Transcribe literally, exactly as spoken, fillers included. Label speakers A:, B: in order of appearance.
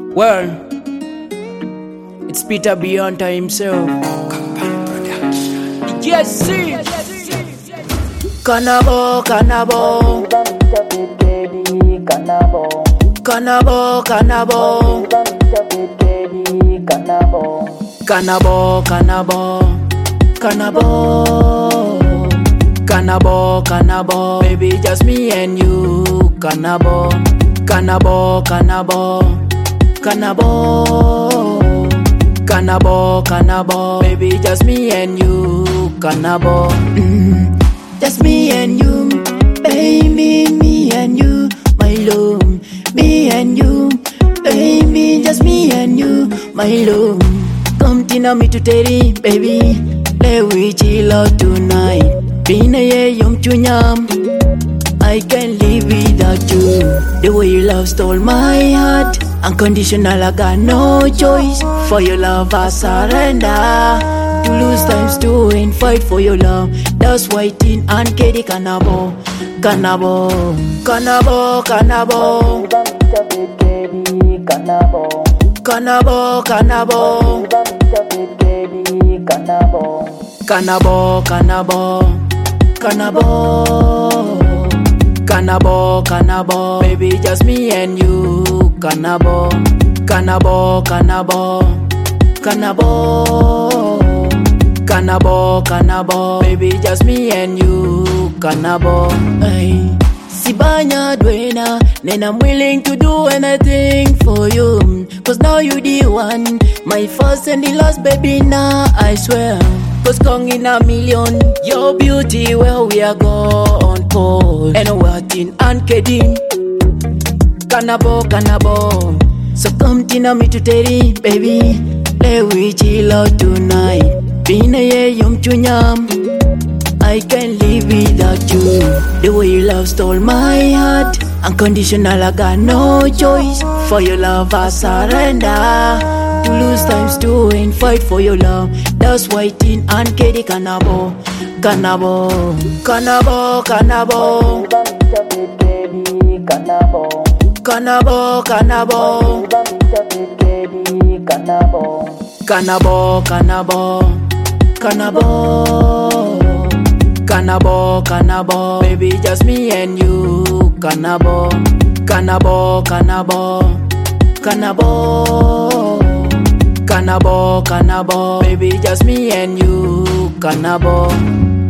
A: Well, it's Peter Beyonta himself. Yes, see. Kanabo, Kanabo, Kanabo, Kanabo, Kanabo, Kanabo, Kanabo, Kanabo, Kanabo, baby, just me and you. Kanabo, Kanabo, Kanabo, Kanabo, Kanabo, Kanabo, baby, just me and you. Kanabo, mm, just me and you, baby, me and you, my love, me and you, baby, just me and you, my love. Come tina me to Terry, baby, let we chill out tonight. Bina ye yum chunyam, I can't live without you. The way you love stole my heart, unconditional, I got no choice. For your love I surrender. To lose times to win, fight for your love. That's why Tin and Katie Kanabo, Kanabo, Kanabo, Kanabo, Kanabo, Kanabo, Kanabo, Kanabo, Kanabo, Kanabo, Kanabo, baby, just me and you. Kanabo, Kanabo, Kanabo, Kanabo, Kanabo, Kanabo, baby, just me and you. Kanabo, ay, Sibanya Dwena, then I'm willing to do anything for you. Cause now you the one, my first and the last, baby, now I swear. Cause Kong in a million, your beauty, where we are gone cold. And what in Ankedim, Kanabo, Kanabo. So come tina me to Terry, baby, let we chill out tonight. Bina ye yum chunyam, I can't live without you. The way you love stole my heart, unconditional, I got no choice. For your love I surrender. To lose times to win, fight for your love. That's why Tin and Katie Kanabo, Kanabo, Kanabo, Kanabo, Kanabo, Kanabo, Kanabo, Kanabo, Kanabo, Kanabo, Kanabo, baby, just me and you. Kanabo, Kanabo, Kanabo, Kanabo, Kanabo, Kanabo, baby, just me and you. Kanabo.